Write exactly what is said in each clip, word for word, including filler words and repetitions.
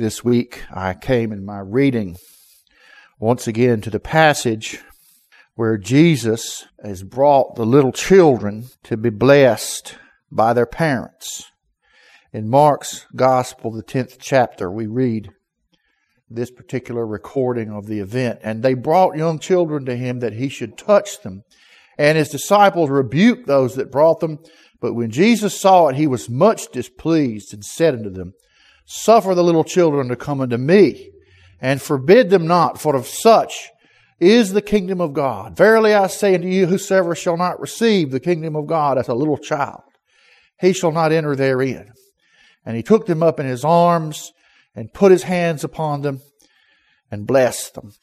This week I came in my reading once again to the passage where Jesus has brought the little children to be blessed by their parents. In Mark's Gospel, the tenth chapter, we read this particular recording of the event. And they brought young children to him that he should touch them. And his disciples rebuked those that brought them. But when Jesus saw it, he was much displeased and said unto them, Suffer the little children to come unto me, and forbid them not, for of such is the kingdom of God. Verily I say unto you, whosoever shall not receive the kingdom of God as a little child, he shall not enter therein. And he took them up in his arms, and put his hands upon them, and blessed them.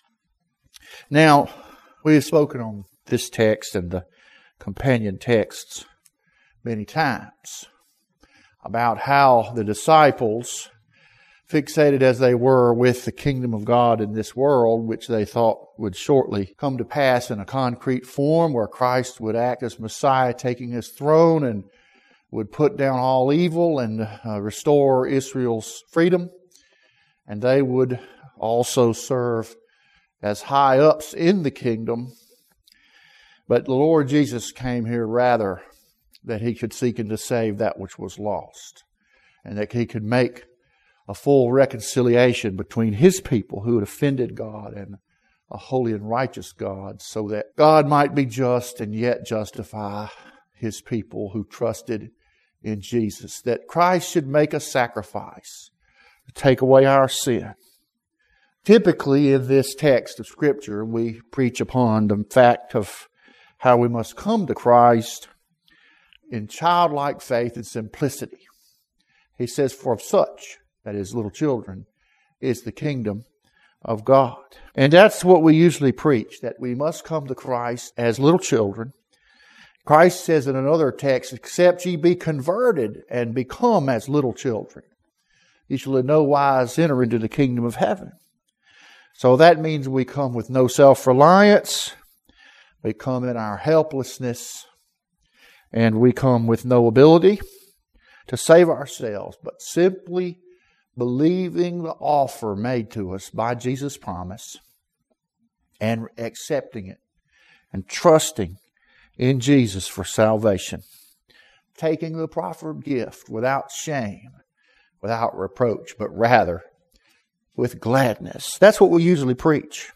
Now, we have spoken on this text and the companion texts many times about how the disciples, fixated as they were with the kingdom of God in this world, which they thought would shortly come to pass in a concrete form where Christ would act as Messiah, taking his throne and would put down all evil and uh, restore Israel's freedom. And they would also serve as high-ups in the kingdom. But the Lord Jesus came here rather that he could seek and to save that which was lost, and that he could make a full reconciliation between his people who had offended God and a holy and righteous God, so that God might be just and yet justify his people who trusted in Jesus, that Christ should make a sacrifice to take away our sin. Typically in this text of Scripture, we preach upon the fact of how we must come to Christ in childlike faith and simplicity. He says, for of such, that is, little children, is the kingdom of God. And that's what we usually preach, that we must come to Christ as little children. Christ says in another text, except ye be converted and become as little children, ye shall in no wise enter into the kingdom of heaven. So that means we come with no self-reliance, we come in our helplessness, and we come with no ability to save ourselves, but simply believing the offer made to us by Jesus' promise and accepting it and trusting in Jesus for salvation. Taking the proffered gift without shame, without reproach, but rather with gladness. That's what we usually preach.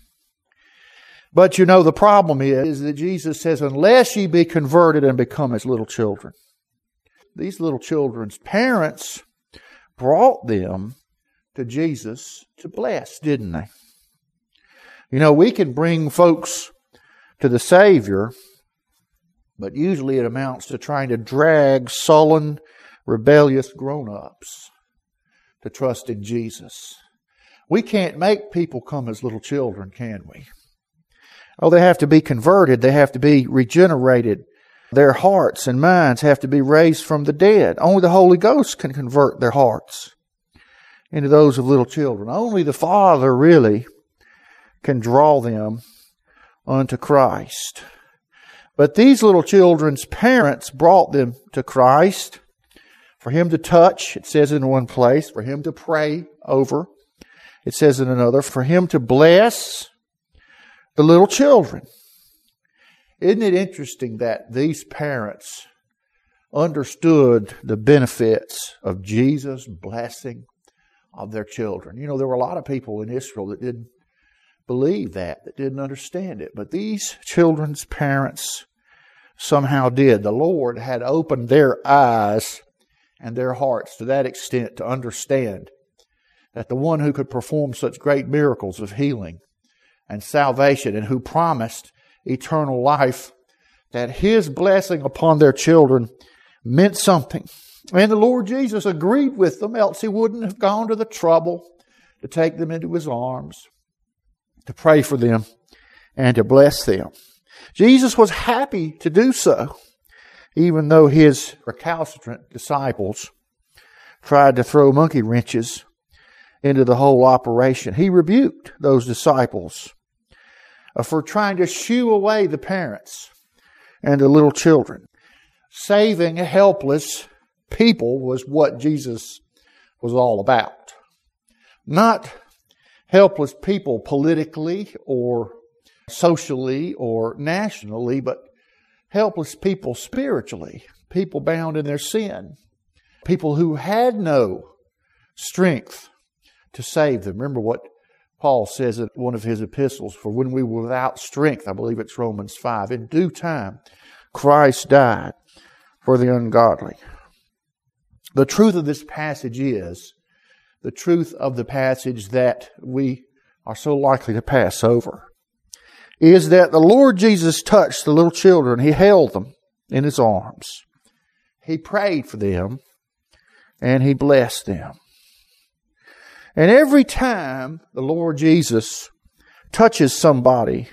But you know, the problem is, is that Jesus says, unless ye be converted and become as little children. These little children's parents brought them to Jesus to bless, didn't they? You know, we can bring folks to the Savior, but usually it amounts to trying to drag sullen, rebellious grown-ups to trust in Jesus. We can't make people come as little children, can we? Oh, they have to be converted. They have to be regenerated. Their hearts and minds have to be raised from the dead. Only the Holy Ghost can convert their hearts into those of little children. Only the Father really can draw them unto Christ. But these little children's parents brought them to Christ for Him to touch, it says in one place, for Him to pray over. It says in another, for Him to bless the little children. Isn't it interesting that these parents understood the benefits of Jesus' blessing of their children? You know, there were a lot of people in Israel that didn't believe that, that didn't understand it. But these children's parents somehow did. The Lord had opened their eyes and their hearts to that extent to understand that the one who could perform such great miracles of healing and salvation, and who promised eternal life, that His blessing upon their children meant something. And the Lord Jesus agreed with them, else He wouldn't have gone to the trouble to take them into His arms, to pray for them, and to bless them. Jesus was happy to do so, even though His recalcitrant disciples tried to throw monkey wrenches into the whole operation. He rebuked those disciples for trying to shoo away the parents and the little children. Saving helpless people was what Jesus was all about. Not helpless people politically or socially or nationally, but helpless people spiritually, people bound in their sin, people who had no strength to save them. Remember what Paul says in one of his epistles, for when we were without strength, I believe it's Romans five, in due time Christ died for the ungodly. The truth of this passage is, the truth of the passage that we are so likely to pass over, is that the Lord Jesus touched the little children. He held them in His arms. He prayed for them, and He blessed them. And every time the Lord Jesus touches somebody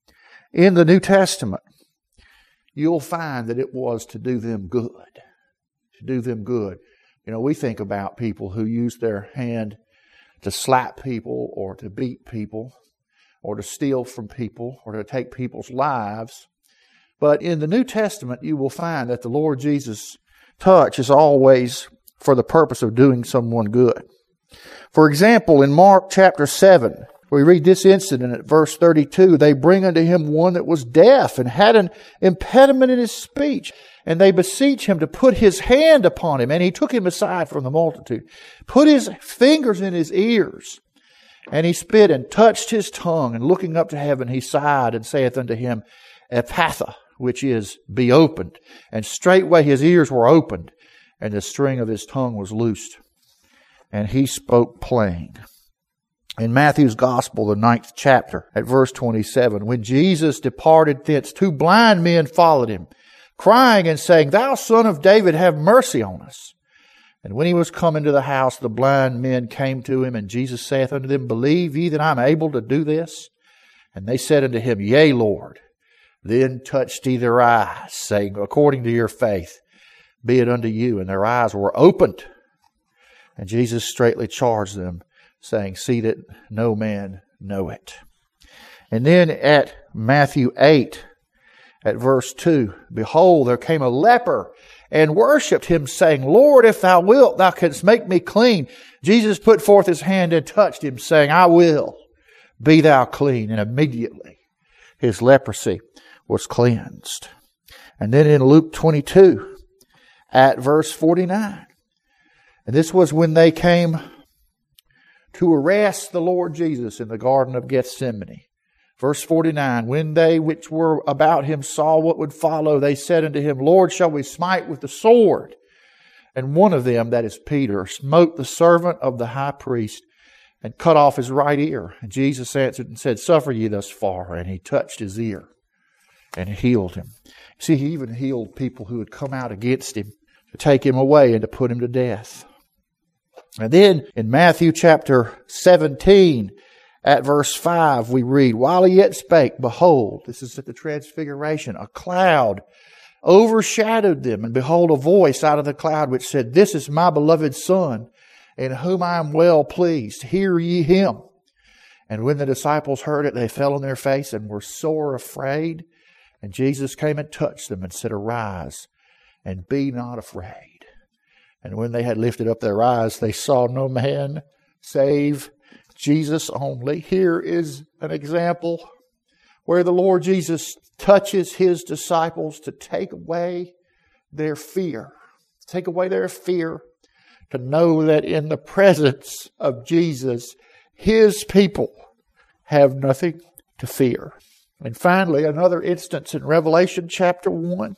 in the New Testament, you'll find that it was to do them good. To do them good. You know, we think about people who use their hand to slap people or to beat people or to steal from people or to take people's lives. But in the New Testament, you will find that the Lord Jesus' touch is always for the purpose of doing someone good. For example, in Mark chapter seven, we read this incident at verse thirty-two. They bring unto him one that was deaf and had an impediment in his speech. And they beseech him to put his hand upon him. And he took him aside from the multitude, put his fingers in his ears. And he spit and touched his tongue. And looking up to heaven, he sighed and saith unto him, Ephphatha, which is, be opened. And straightway his ears were opened, and the string of his tongue was loosed. And he spoke plain. In Matthew's Gospel, the ninth chapter, at verse twenty-seven, when Jesus departed thence, two blind men followed him, crying and saying, Thou Son of David, have mercy on us. And when he was come into the house, the blind men came to him, and Jesus saith unto them, Believe ye that I am able to do this? And they said unto him, Yea, Lord. Then touched he their eyes, saying, According to your faith, be it unto you. And their eyes were opened. And Jesus straitly charged them, saying, See that no man know it. And then at Matthew eight, at verse two, Behold, there came a leper and worshipped him, saying, Lord, if thou wilt, thou canst make me clean. Jesus put forth his hand and touched him, saying, I will, be thou clean. And immediately his leprosy was cleansed. And then in Luke twenty-two, at verse forty-nine, and this was when they came to arrest the Lord Jesus in the Garden of Gethsemane. Verse forty-nine, when they which were about him saw what would follow, they said unto him, Lord, shall we smite with the sword? And one of them, that is Peter, smote the servant of the high priest and cut off his right ear. And Jesus answered and said, Suffer ye thus far. And he touched his ear and healed him. See, he even healed people who had come out against him to take him away and to put him to death. And then in Matthew chapter seventeen, at verse five, we read, While he yet spake, behold, this is at the transfiguration, a cloud overshadowed them. And behold, a voice out of the cloud which said, This is my beloved Son, in whom I am well pleased. Hear ye him. And when the disciples heard it, they fell on their face and were sore afraid. And Jesus came and touched them and said, Arise, and be not afraid. And when they had lifted up their eyes, they saw no man save Jesus only. Here is an example where the Lord Jesus touches His disciples to take away their fear. Take away their fear, to know that in the presence of Jesus, His people have nothing to fear. And finally, another instance in Revelation chapter one,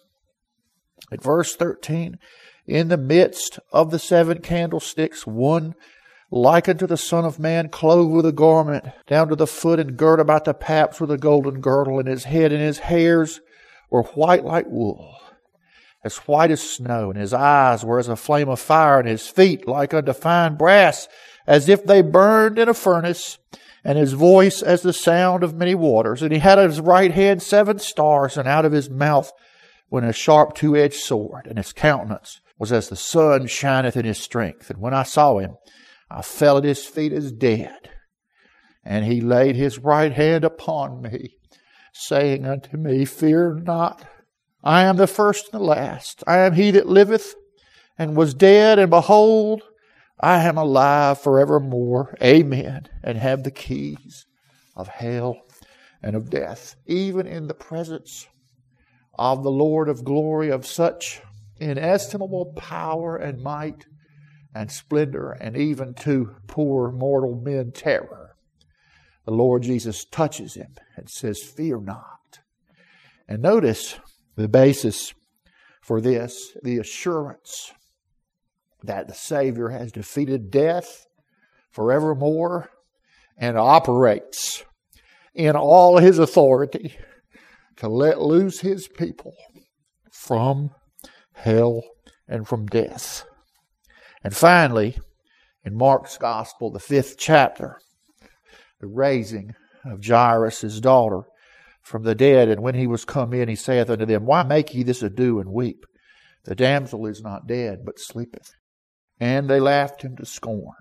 at verse thirteen, in the midst of the seven candlesticks, one like unto the Son of Man, clothed with a garment down to the foot, and girt about the paps with a golden girdle, and his head and his hairs were white like wool, as white as snow, and his eyes were as a flame of fire, and his feet like unto fine brass, as if they burned in a furnace, and his voice as the sound of many waters. And he had at his right hand seven stars, and out of his mouth went a sharp two-edged sword, and his countenance was as the sun shineth in his strength. And when I saw him, I fell at his feet as dead. And he laid his right hand upon me, saying unto me, Fear not, I am the first and the last. I am he that liveth and was dead, and behold, I am alive forevermore. Amen. And have the keys of hell and of death. Even in the presence of the Lord of glory, of such inestimable power and might and splendor, and even to poor mortal men terror, the Lord Jesus touches him and says, fear not. And notice the basis for this, the assurance that the Savior has defeated death forevermore and operates in all His authority to let loose His people from hell and from death. And finally, in Mark's Gospel, the fifth chapter, the raising of Jairus' daughter from the dead. And when he was come in, he saith unto them, why make ye this ado and weep? The damsel is not dead, but sleepeth. And they laughed him to scorn.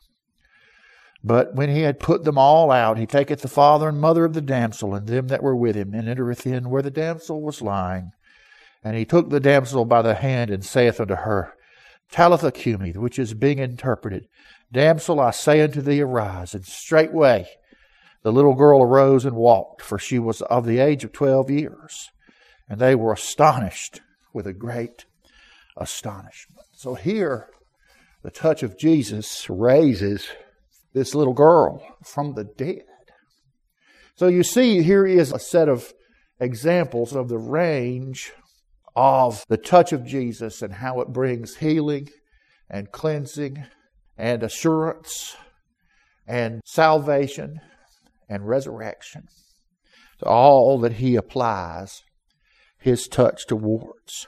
But when he had put them all out, he taketh the father and mother of the damsel and them that were with him, and entereth in where the damsel was lying. And he took the damsel by the hand, and saith unto her, Talitha cumi, which is being interpreted, Damsel, I say unto thee, arise. And straightway the little girl arose and walked, for she was of the age of twelve years. And they were astonished with a great astonishment. So here, the touch of Jesus raises this little girl from the dead. So you see, here is a set of examples of the range of the touch of Jesus and how it brings healing and cleansing and assurance and salvation and resurrection to all that He applies His touch towards.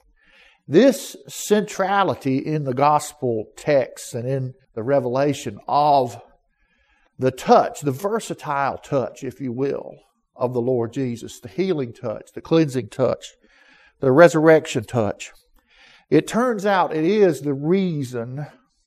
This centrality in the gospel texts and in the revelation of the touch, the versatile touch, if you will, of the Lord Jesus, the healing touch, the cleansing touch, the resurrection touch. It turns out it is the reason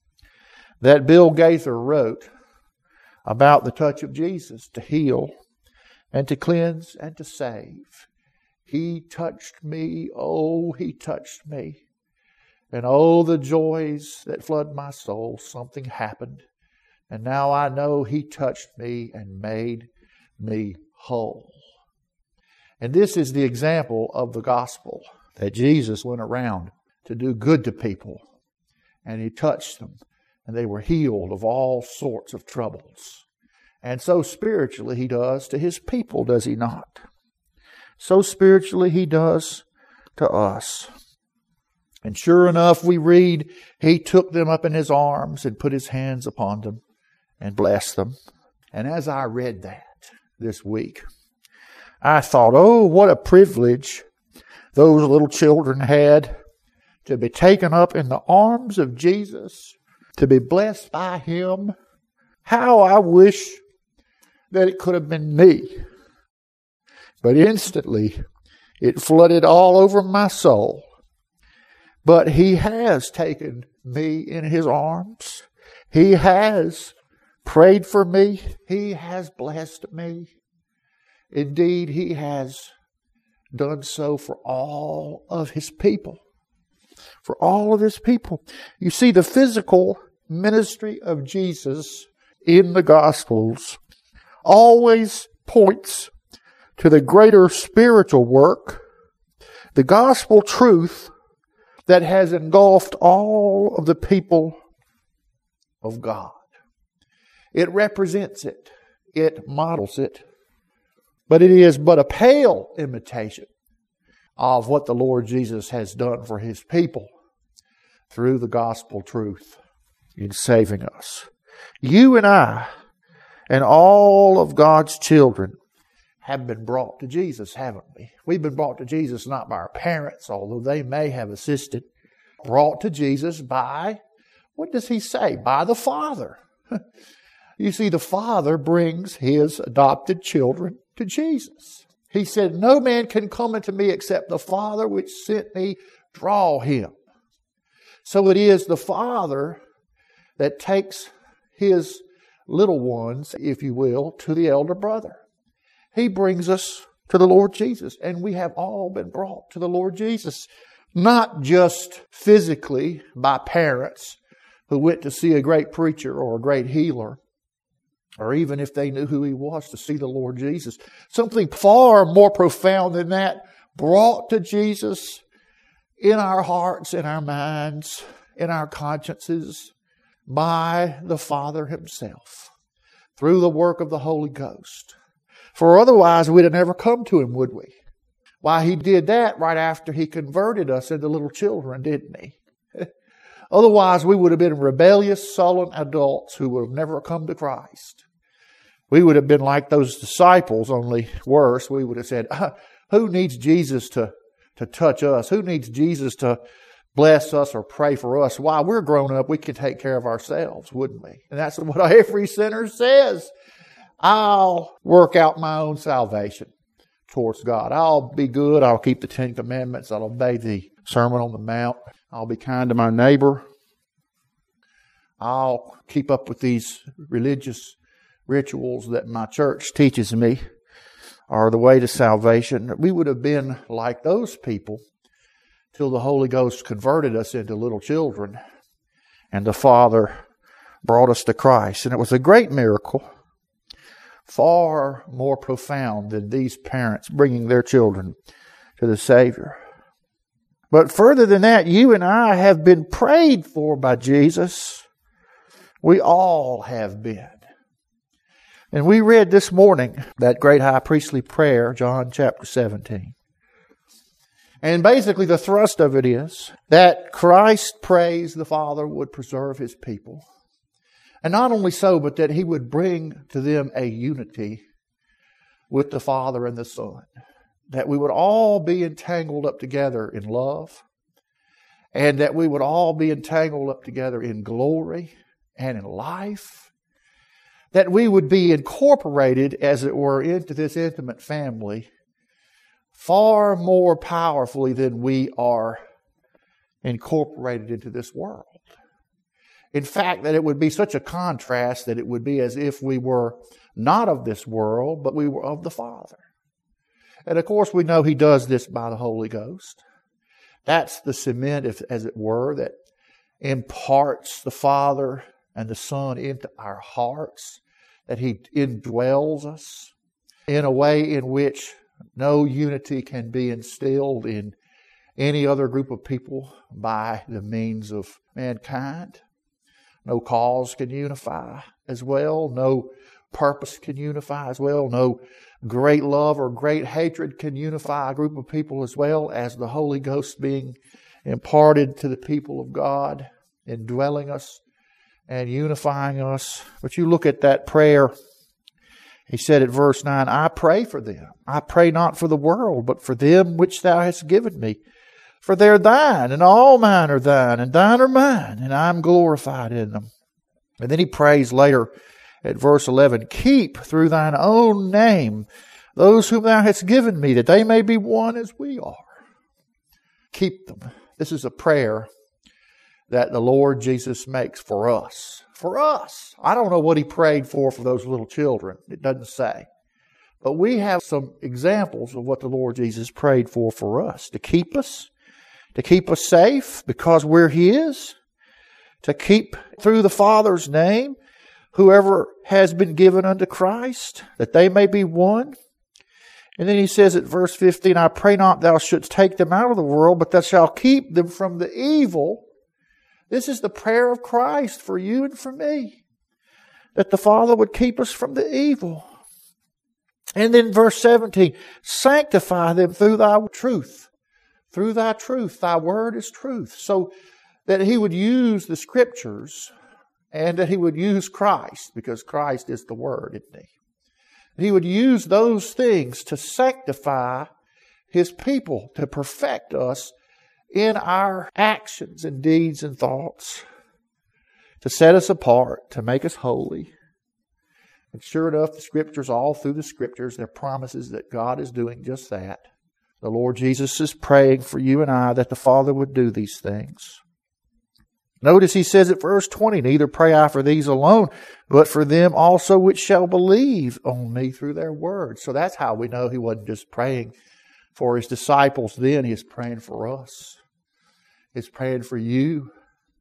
that Bill Gaither wrote about the touch of Jesus to heal and to cleanse and to save. He touched me, oh, He touched me. And oh, the joys that flood my soul, something happened. And now I know He touched me and made me whole. And this is the example of the gospel, that Jesus went around to do good to people. And He touched them, and they were healed of all sorts of troubles. And so spiritually He does to His people, does He not? So spiritually He does to us. And sure enough, we read, He took them up in His arms and put His hands upon them and blessed them. And as I read that this week, I thought, oh, what a privilege those little children had to be taken up in the arms of Jesus, to be blessed by Him. How I wish that it could have been me. But instantly, it flooded all over my soul. But He has taken me in His arms. He has prayed for me. He has blessed me. Indeed, He has done so for all of His people. For all of His people. You see, the physical ministry of Jesus in the Gospels always points to the greater spiritual work, the gospel truth that has engulfed all of the people of God. It represents it. It models it. But it is but a pale imitation of what the Lord Jesus has done for His people through the gospel truth in saving us. You and I and all of God's children have been brought to Jesus, haven't we? We've been brought to Jesus not by our parents, although they may have assisted. Brought to Jesus by, what does He say? By the Father. You see, the Father brings His adopted children to Jesus. He said, no man can come unto me except the Father which sent me draw him. So it is the Father that takes His little ones, if you will, to the elder brother. He brings us to the Lord Jesus, and we have all been brought to the Lord Jesus. Not just physically by parents who went to see a great preacher or a great healer, or even if they knew who he was, to see the Lord Jesus. Something far more profound than that brought to Jesus in our hearts, in our minds, in our consciences by the Father Himself through the work of the Holy Ghost. For otherwise we'd have never come to Him, would we? Why, He did that right after He converted us into little children, didn't He? Otherwise we would have been rebellious, sullen adults who would have never come to Christ. We would have been like those disciples, only worse. We would have said, uh, who needs Jesus to, to touch us? Who needs Jesus to bless us or pray for us? Why, we're grown up, we can take care of ourselves, wouldn't we? And that's what every sinner says. I'll work out my own salvation towards God. I'll be good. I'll keep the Ten Commandments. I'll obey the Sermon on the Mount. I'll be kind to my neighbor. I'll keep up with these religious rituals that my church teaches me are the way to salvation. We would have been like those people till the Holy Ghost converted us into little children and the Father brought us to Christ. And it was a great miracle, far more profound than these parents bringing their children to the Savior. But further than that, you and I have been prayed for by Jesus. We all have been. And we read this morning that great high priestly prayer, John chapter seventeen. And basically the thrust of it is that Christ prays the Father would preserve His people. And not only so, but that He would bring to them a unity with the Father and the Son. That we would all be entangled up together in love. And that we would all be entangled up together in glory and in life. That we would be incorporated, as it were, into this intimate family far more powerfully than we are incorporated into this world. In fact, that it would be such a contrast that it would be as if we were not of this world, but we were of the Father. And of course, we know He does this by the Holy Ghost. That's the cement, if, as it were, that imparts the Father and the Son into our hearts, that He indwells us in a way in which no unity can be instilled in any other group of people by the means of mankind. No cause can unify as well. No purpose can unify as well. No great love or great hatred can unify a group of people as well as the Holy Ghost being imparted to the people of God, indwelling us and unifying us. But you look at that prayer. He said at verse nine, I pray for them. I pray not for the world, but for them which Thou hast given me. For they're Thine, and all mine are Thine, and Thine are mine, and I'm glorified in them. And then he prays later at verse eleven, keep through Thine own name those whom Thou hast given me, that they may be one as we are. Keep them. This is a prayer that the Lord Jesus makes for us. For us. I don't know what He prayed for for those little children. It doesn't say. But we have some examples of what the Lord Jesus prayed for for us. To keep us. To keep us safe because we're His. To keep through the Father's name whoever has been given unto Christ, that they may be one. And then He says at verse fifteen, I pray not Thou shouldst take them out of the world, but Thou shalt keep them from the evil. This is the prayer of Christ for you and for me. That the Father would keep us from the evil. And then verse seventeen, sanctify them through Thy truth. Through Thy truth. Thy word is truth. So that He would use the Scriptures and that He would use Christ, because Christ is the Word, isn't He? He would use those things to sanctify His people, to perfect us in our actions and deeds and thoughts, to set us apart, to make us holy. And sure enough, the Scriptures, all through the Scriptures, there are promises that God is doing just that. The Lord Jesus is praying for you and I that the Father would do these things. Notice He says at verse twenty, neither pray I for these alone, but for them also which shall believe on me through their word. So that's how we know He wasn't just praying for His disciples then. He's praying for us. He's praying for you.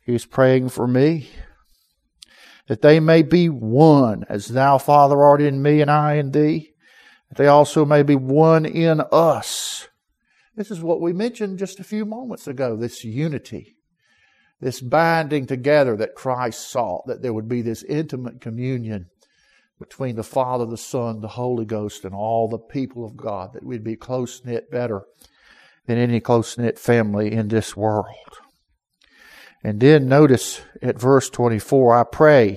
He is praying for me, that they may be one, as thou, Father, art in me and I in thee, that they also may be one in us. This is what we mentioned just a few moments ago, this unity, this binding together that Christ sought, that there would be this intimate communion between the Father, the Son, the Holy Ghost, and all the people of God, that we'd be close-knit better than any close-knit family in this world. And then notice at verse twenty-four, I pray,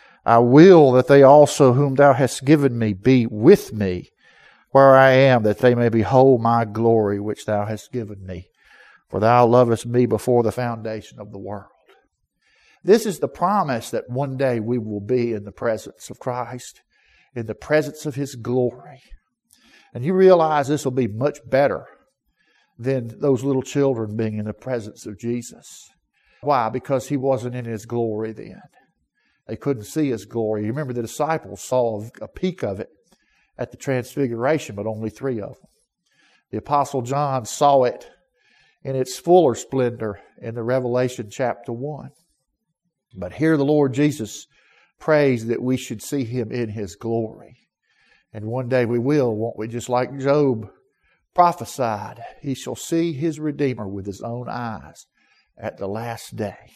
I will that they also whom thou hast given me be with me where I am, that they may behold my glory which thou hast given me. For thou lovest me before the foundation of the world. This is the promise that one day we will be in the presence of Christ, in the presence of His glory. And you realize this will be much better than those little children being in the presence of Jesus. Why? Because He wasn't in His glory then. They couldn't see His glory. You remember the disciples saw a peek of it at the Transfiguration, but only three of them. The Apostle John saw it in its fuller splendor in the Revelation chapter one. But here the Lord Jesus prays that we should see Him in His glory. And one day we will, won't we? Just like Job prophesied, he shall see his Redeemer with his own eyes at the last day.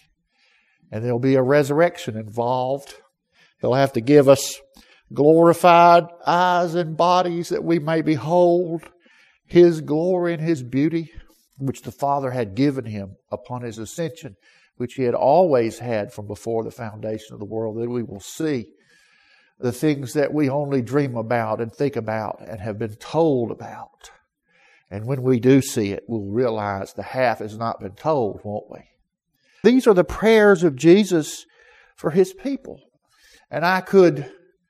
And there'll be a resurrection involved. He'll have to give us glorified eyes and bodies that we may behold His glory and His beauty, which the Father had given Him upon His ascension, which He had always had from before the foundation of the world, that we will see the things that we only dream about and think about and have been told about. And when we do see it, we'll realize the half has not been told, won't we? These are the prayers of Jesus for His people. And I could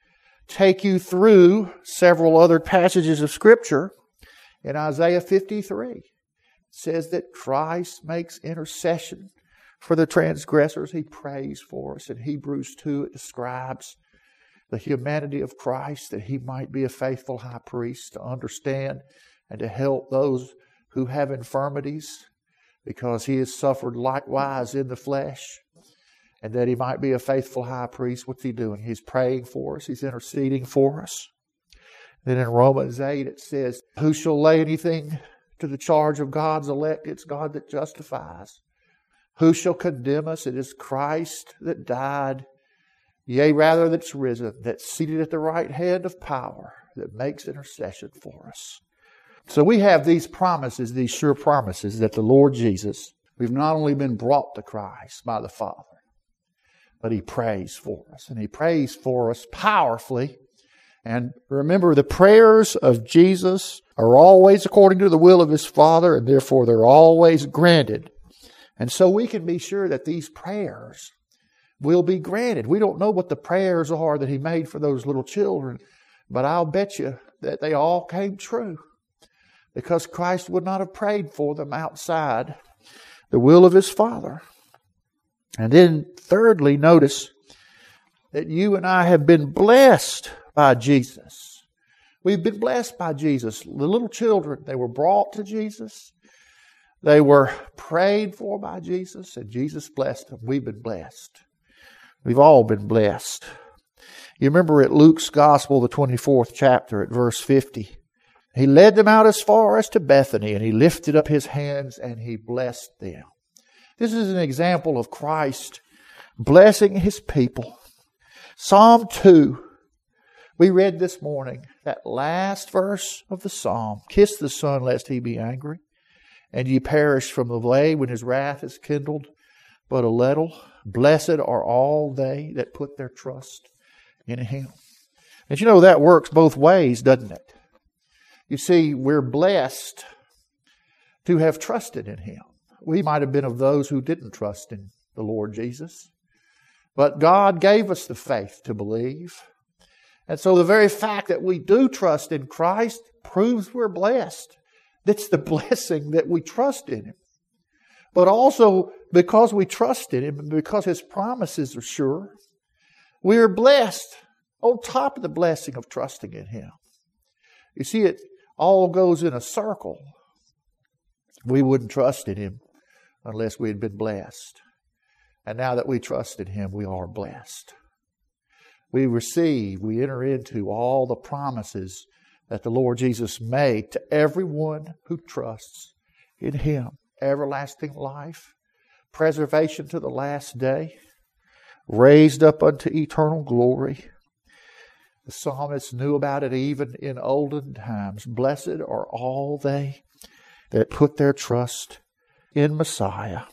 take you through several other passages of Scripture. In Isaiah fifty-three, it says that Christ makes intercession for the transgressors. He prays for us. In Hebrews two, it describes the humanity of Christ, that He might be a faithful high priest to understand and to help those who have infirmities, because He has suffered likewise in the flesh, and that He might be a faithful high priest. What's He doing? He's praying for us. He's interceding for us. Then in Romans eight it says, who shall lay anything to the charge of God's elect? It's God that justifies. Who shall condemn us? It is Christ that died, yea, rather that's risen, that's seated at the right hand of power, that makes intercession for us. So we have these promises, these sure promises that the Lord Jesus, we've not only been brought to Christ by the Father, but He prays for us. And He prays for us powerfully. And remember, the prayers of Jesus are always according to the will of His Father, and therefore they're always granted. And so we can be sure that these prayers will be granted. We don't know what the prayers are that He made for those little children, but I'll bet you that they all came true, because Christ would not have prayed for them outside the will of His Father. And then thirdly, notice that you and I have been blessed by Jesus. We've been blessed by Jesus. The little children, they were brought to Jesus. They were prayed for by Jesus, and Jesus blessed them. We've been blessed. We've all been blessed. You remember at Luke's Gospel, the twenty-fourth chapter, at verse fifty, He led them out as far as to Bethany, and He lifted up His hands and He blessed them. This is an example of Christ blessing His people. Psalm two, we read this morning, that last verse of the psalm. Kiss the Son lest He be angry, and ye perish from the way when His wrath is kindled but a little. Blessed are all they that put their trust in Him. And you know that works both ways, doesn't it? You see, we're blessed to have trusted in Him. We might have been of those who didn't trust in the Lord Jesus, but God gave us the faith to believe. And so the very fact that we do trust in Christ proves we're blessed. That's the blessing, that we trust in Him. But also, because we trust in Him and because His promises are sure, we are blessed on top of the blessing of trusting in Him. You see, it all goes in a circle. We wouldn't trust in Him unless we had been blessed. And now that we trust in Him, we are blessed. We receive, we enter into all the promises that the Lord Jesus made to everyone who trusts in Him. Everlasting life, preservation to the last day, raised up unto eternal glory. The psalmist knew about it even in olden times. Blessed are all they that put their trust in Messiah.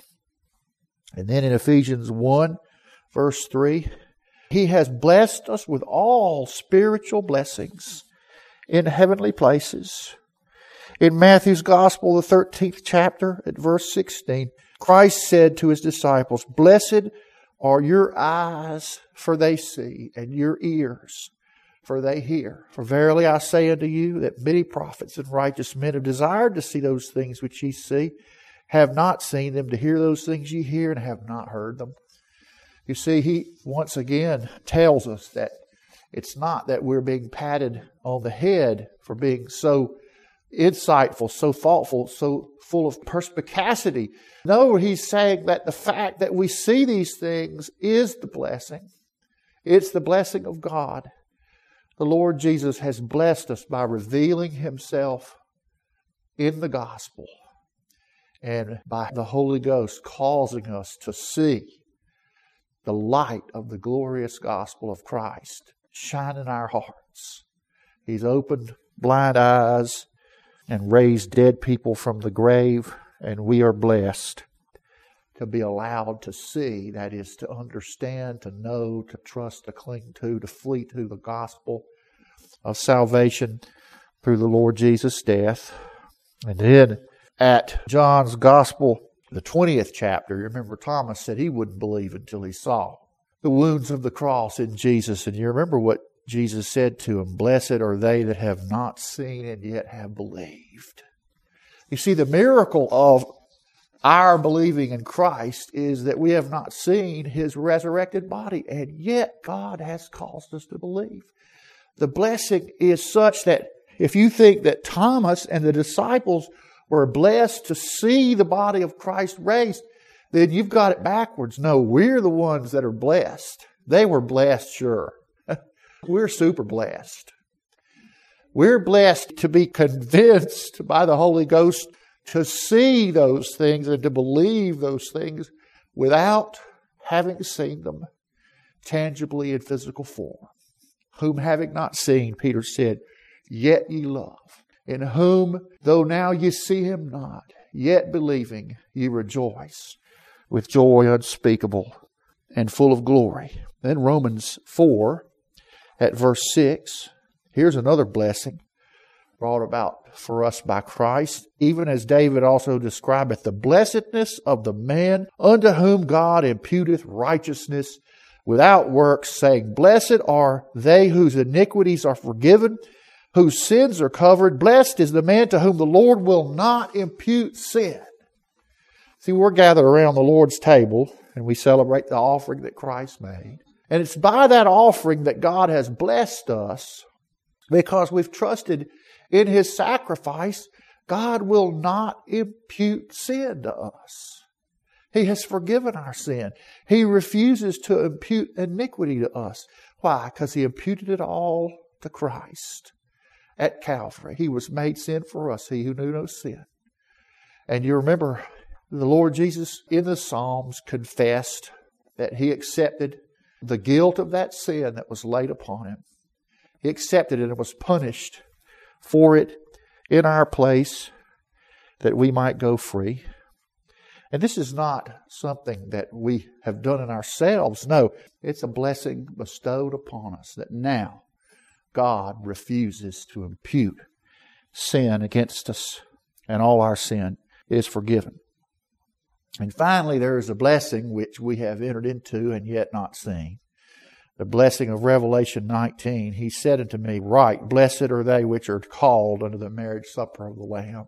And then in Ephesians one, verse three, He has blessed us with all spiritual blessings in heavenly places. In Matthew's Gospel, the thirteenth chapter, at verse sixteen, Christ said to His disciples, Blessed are your eyes, for they see, and your ears, for they hear. For verily I say unto you, that many prophets and righteous men have desired to see those things which ye see, have not seen them, to hear those things ye hear, and have not heard them. You see, He once again tells us that it's not that we're being patted on the head for being so insightful, so thoughtful, so full of perspicacity. No, He's saying that the fact that we see these things is the blessing. It's the blessing of God. The Lord Jesus has blessed us by revealing Himself in the gospel and by the Holy Ghost causing us to see the light of the glorious gospel of Christ shine in our hearts. He's opened blind eyes and raised dead people from the grave, and we are blessed to be allowed to see, that is, to understand, to know, to trust, to cling to, to flee to the gospel of salvation through the Lord Jesus' death. And then at John's Gospel, the twentieth chapter, you remember Thomas said he wouldn't believe until he saw the wounds of the cross in Jesus. And you remember what Jesus said to him, Blessed are they that have not seen and yet have believed. You see, the miracle of our believing in Christ is that we have not seen His resurrected body, and yet God has caused us to believe. The blessing is such that if you think that Thomas and the disciples were blessed to see the body of Christ raised, then you've got it backwards. No, we're the ones that are blessed. They were blessed, sure. We're super blessed. We're blessed to be convinced by the Holy Ghost to see those things and to believe those things without having seen them tangibly in physical form. Whom having not seen, Peter said, yet ye love. In whom, though now ye see Him not, yet believing ye rejoice with joy unspeakable and full of glory. Then Romans four, at verse six, here's another blessing brought about for us by Christ, even as David also describeth the blessedness of the man unto whom God imputeth righteousness without works, saying, Blessed are they whose iniquities are forgiven, whose sins are covered. Blessed is the man to whom the Lord will not impute sin. See, we're gathered around the Lord's table and we celebrate the offering that Christ made. And it's by that offering that God has blessed us because we've trusted in His sacrifice. God will not impute sin to us. He has forgiven our sin. He refuses to impute iniquity to us. Why? Because He imputed it all to Christ at Calvary. He was made sin for us, He who knew no sin. And you remember the Lord Jesus in the Psalms confessed that He accepted the guilt of that sin that was laid upon Him. He accepted it and was punished for it in our place that we might go free. And this is not something that we have done in ourselves. No, it's a blessing bestowed upon us that now God refuses to impute sin against us, and all our sin is forgiven. And finally, there is a blessing which we have entered into and yet not seen. The blessing of Revelation nineteen. He said unto me, Right, blessed are they which are called unto the marriage supper of the Lamb.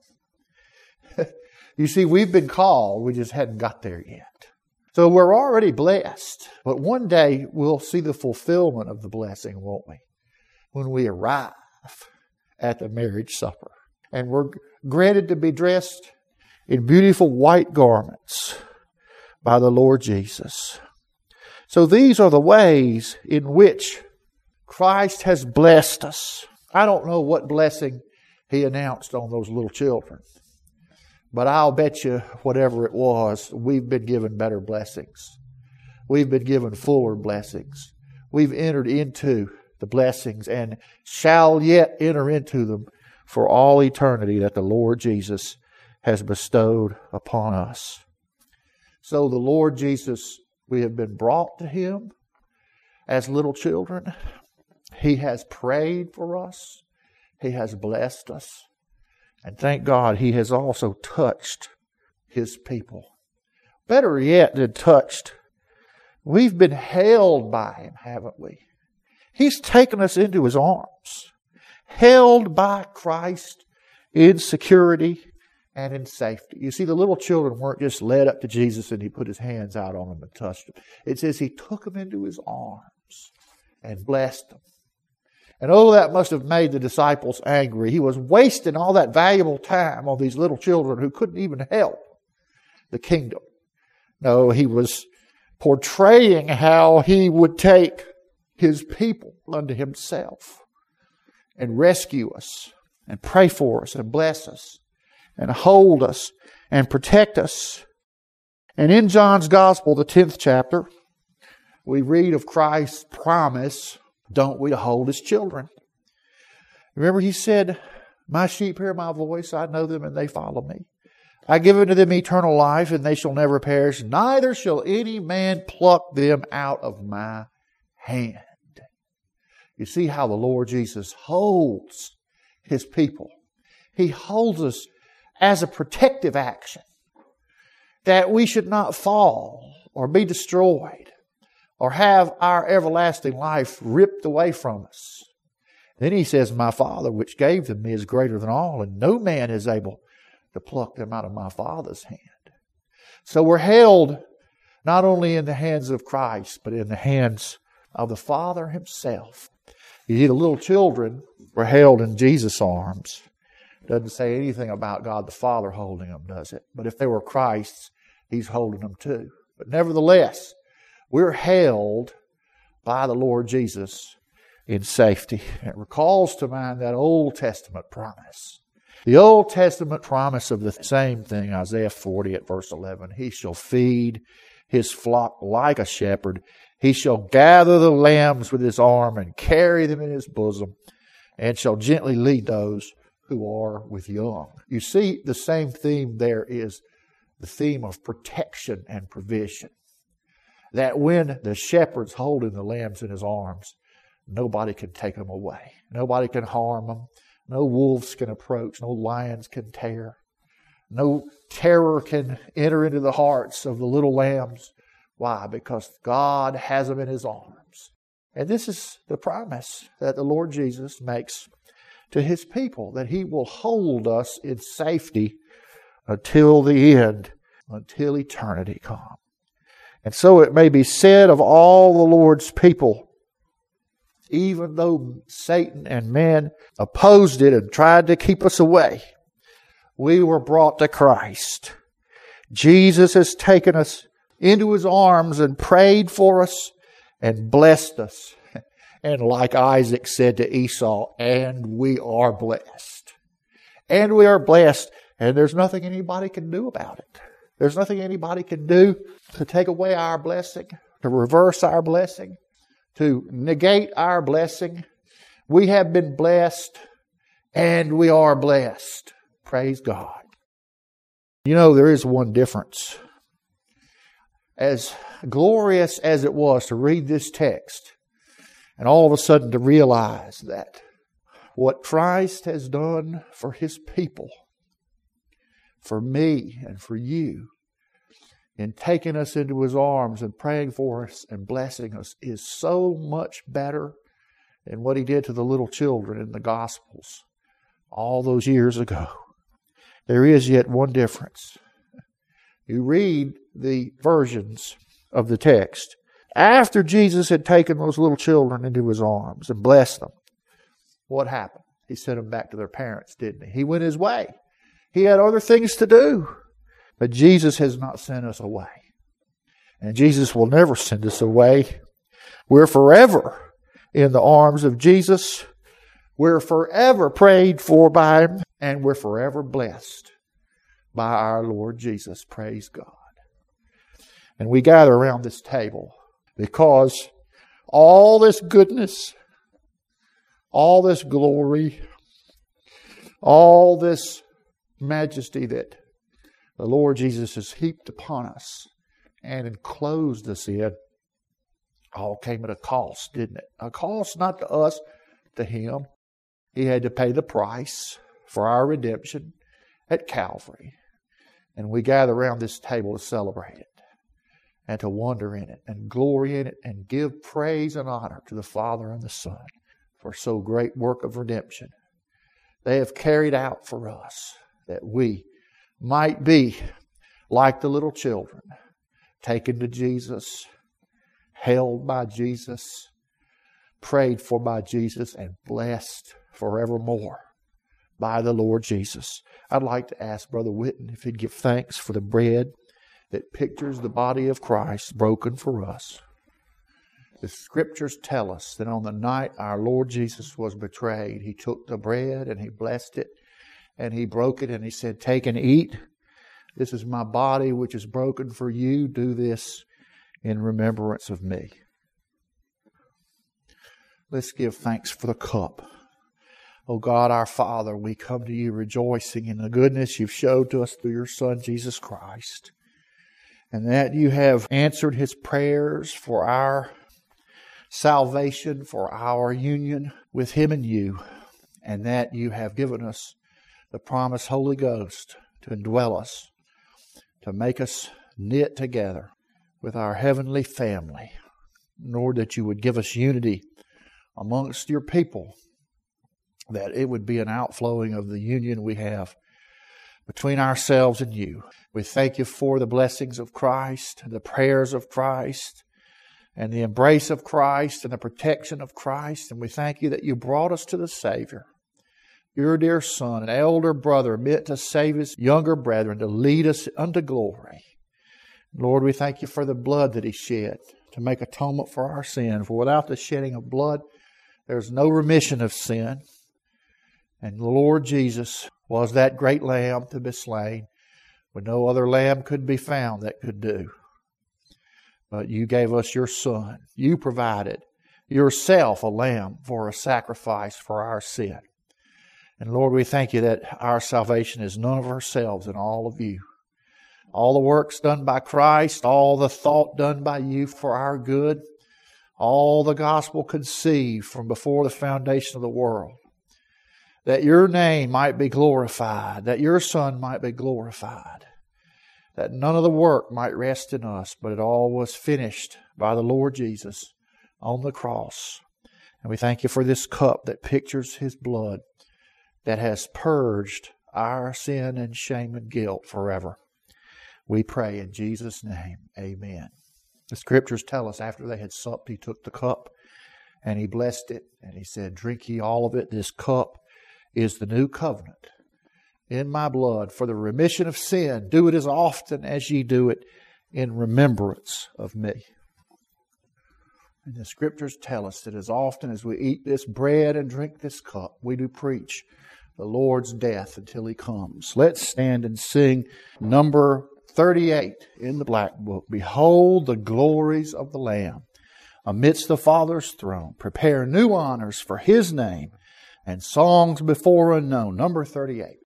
You see, we've been called, we just hadn't got there yet. So we're already blessed, but one day we'll see the fulfillment of the blessing, won't we? When we arrive at the marriage supper. And we're granted to be dressed in beautiful white garments by the Lord Jesus. So these are the ways in which Christ has blessed us. I don't know what blessing He announced on those little children, but I'll bet you whatever it was, we've been given better blessings. We've been given fuller blessings. We've entered into the blessings and shall yet enter into them for all eternity that the Lord Jesus has bestowed upon us. So the Lord Jesus, we have been brought to Him as little children. He has prayed for us. He has blessed us. And thank God He has also touched His people. Better yet than touched, we've been held by Him, haven't we? He's taken us into His arms, held by Christ in security and in safety. You see, the little children weren't just led up to Jesus and He put His hands out on them and touched them. It says He took them into His arms and blessed them. And oh, that must have made the disciples angry. He was wasting all that valuable time on these little children who couldn't even help the kingdom. No, He was portraying how He would take His people unto Himself and rescue us and pray for us and bless us and hold us and protect us. And in John's Gospel, the tenth chapter, we read of Christ's promise, don't we, to hold His children. Remember He said, my sheep hear my voice, I know them and they follow me. I give unto them eternal life and they shall never perish, neither shall any man pluck them out of my hand. You see how the Lord Jesus holds His people. He holds us as a protective action, that we should not fall or be destroyed or have our everlasting life ripped away from us. Then He says, my Father which gave them me is greater than all, and no man is able to pluck them out of my Father's hand. So we're held not only in the hands of Christ, but in the hands of the Father Himself. You see, the little children were held in Jesus' arms. Doesn't say anything about God the Father holding them, does it? But if they were Christ's, He's holding them too. But nevertheless, we're held by the Lord Jesus in safety. It recalls to mind that Old Testament promise. The Old Testament promise of the same thing, Isaiah forty at verse eleven. He shall feed His flock like a shepherd. He shall gather the lambs with His arm and carry them in His bosom, and shall gently lead those who are with young. You see, the same theme there is the theme of protection and provision. That when the shepherd's holding the lambs in His arms, nobody can take them away. Nobody can harm them. No wolves can approach. No lions can tear. No terror can enter into the hearts of the little lambs. Why? Because God has them in His arms. And this is the promise that the Lord Jesus makes to His people, that He will hold us in safety until the end, until eternity comes. And so it may be said of all the Lord's people, even though Satan and men opposed it and tried to keep us away, we were brought to Christ. Jesus has taken us into His arms and prayed for us and blessed us. And like Isaac said to Esau, and we are blessed. And we are blessed, and there's nothing anybody can do about it. There's nothing anybody can do to take away our blessing, to reverse our blessing, to negate our blessing. We have been blessed, and we are blessed. Praise God. You know, there is one difference. As glorious as it was to read this text, and all of a sudden to realize that what Christ has done for His people, for me and for you, in taking us into His arms and praying for us and blessing us, is so much better than what He did to the little children in the Gospels all those years ago. There is yet one difference. You read the versions of the text. After Jesus had taken those little children into His arms and blessed them, what happened? He sent them back to their parents, didn't He? He went His way. He had other things to do. But Jesus has not sent us away. And Jesus will never send us away. We're forever in the arms of Jesus. We're forever prayed for by Him. And we're forever blessed by our Lord Jesus. Praise God. And we gather around this table because all this goodness, all this glory, all this majesty that the Lord Jesus has heaped upon us and enclosed us in, all came at a cost, didn't it? A cost not to us, to Him. He had to pay the price for our redemption at Calvary. And we gather around this table to celebrate it and to wonder in it and glory in it and give praise and honor to the Father and the Son for so great work of redemption they have carried out for us, that we might be like the little children, taken to Jesus, held by Jesus, prayed for by Jesus, and blessed forevermore by the Lord Jesus. I'd like to ask Brother Witten if he'd give thanks for the bread that pictures the body of Christ broken for us. The Scriptures tell us that on the night our Lord Jesus was betrayed, He took the bread and He blessed it and He broke it and He said, "Take and eat. This is my body which is broken for you. Do this in remembrance of me." Let's give thanks for the cup. Oh God, our Father, we come to You rejoicing in the goodness You've showed to us through Your Son, Jesus Christ, and that You have answered His prayers for our salvation, for our union with Him and You, and that You have given us the promised Holy Ghost to indwell us, to make us knit together with our heavenly family. Lord, that You would give us unity amongst Your people, that it would be an outflowing of the union we have between ourselves and You. We thank You for the blessings of Christ, the prayers of Christ, and the embrace of Christ, and the protection of Christ. And we thank You that You brought us to the Savior, Your dear Son, an elder brother, meant to save His younger brethren, to lead us unto glory. Lord, we thank You for the blood that He shed to make atonement for our sin. For without the shedding of blood, there's no remission of sin. And the Lord Jesus was that great lamb to be slain when no other lamb could be found that could do. But You gave us Your Son. You provided Yourself a lamb for a sacrifice for our sin. And Lord, we thank You that our salvation is none of ourselves and all of You. All the works done by Christ, all the thought done by You for our good, all the gospel conceived from before the foundation of the world, that Your name might be glorified, that Your Son might be glorified, that none of the work might rest in us, but it all was finished by the Lord Jesus on the cross. And we thank You for this cup that pictures His blood that has purged our sin and shame and guilt forever. We pray in Jesus' name, amen. The Scriptures tell us after they had supped, He took the cup and He blessed it and He said, "Drink ye all of it. This cup is the new covenant in my blood for the remission of sin. Do it as often as ye do it in remembrance of me." And the Scriptures tell us that as often as we eat this bread and drink this cup, we do preach the Lord's death until He comes. Let's stand and sing number thirty-eight in the Black Book. "Behold the glories of the Lamb amidst the Father's throne. Prepare new honors for His name and songs before unknown." Number thirty-eight.